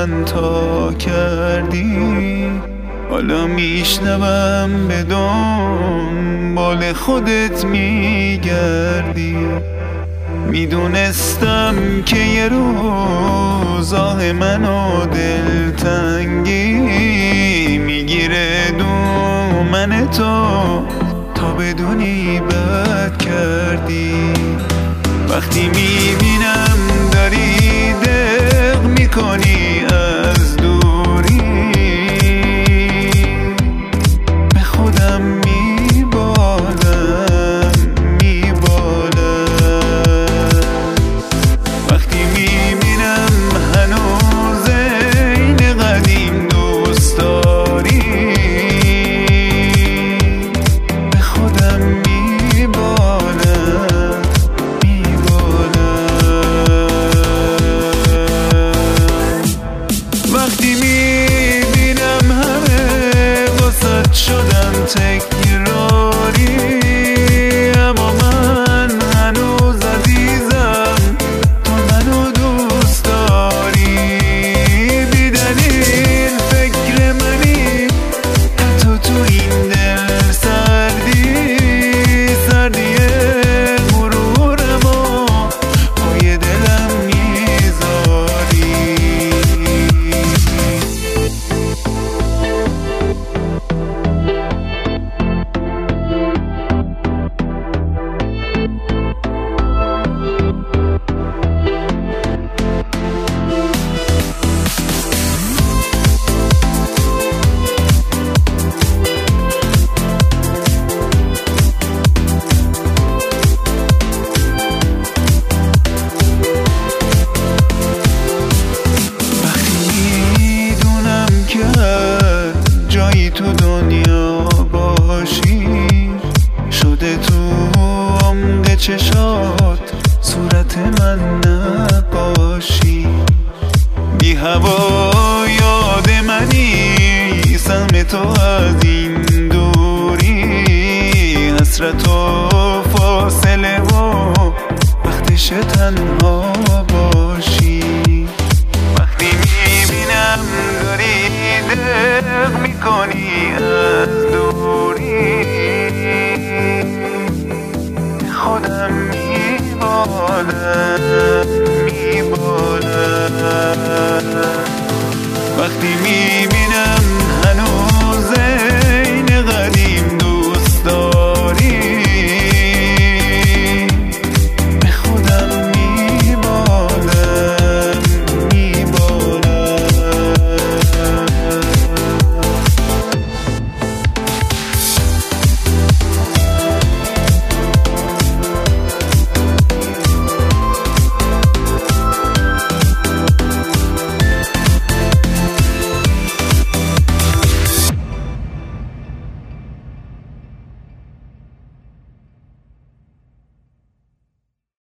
من تا کردی، حالا میشنوم به دنبال خودت میگردی. میدونستم که یه روز آه منو دلتنگی میگیره دومن تو تا بدونی بد کردی. وقتی میبینم داری دق میکنی از دوری، به خودم میبالم. وقتی میبینم هنوز این قدیم دوست داری، به خودم میبالم. وقتی میبینم همه واسط شدن تکراری، اما من هنوز عزیزم، تو منو دوست داری. بی دلیل فکر منی حتی تو این دل سردی، سردی مرورمو پای دلم میذاری. جایی تو دنیا باشی شده تو عمق چشات صورت من نقاشی. بی هوا یاد منی سهم تو از این دوری، حسرت و فاصله و وقتش تنها